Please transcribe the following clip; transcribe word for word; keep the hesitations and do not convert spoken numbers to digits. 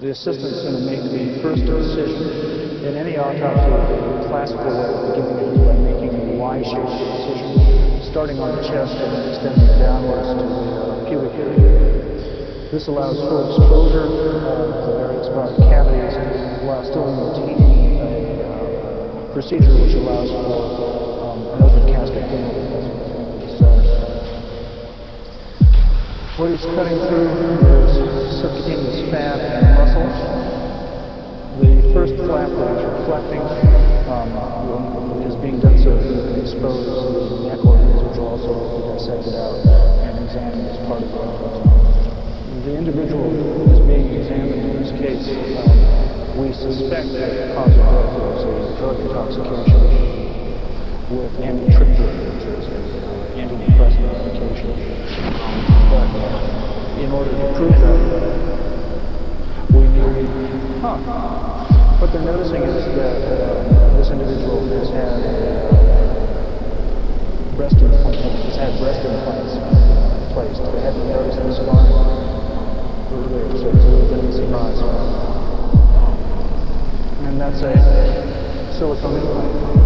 The assistant's going to make the first incision. In any autopsy, the classical way of beginning it is by making a Y-shaped incision, starting on the chest and then extending downwards to the uh, pubic area. This allows full exposure of the various body cavities while still maintaining a uh, procedure which allows for um, an open casket funeral. So, what he's cutting through is subcutaneous fat and muscle. The first flap that is reflecting um, is being done so that you can expose the neck organs, which will also be dissected out and examined as part of the autopsy. The individual who is being examined in this case, um, we suspect that the cause of death was a drug intoxication with amitriptyline, which is an antidepressant medication. But in order to prove that, we need, huh, what they're noticing is that uh, this individual has had uh, breast implants, has had breast implants placed. They hadn't noticed the scarring earlier, so it's a little bit of a surprise. And that's a silicone implant.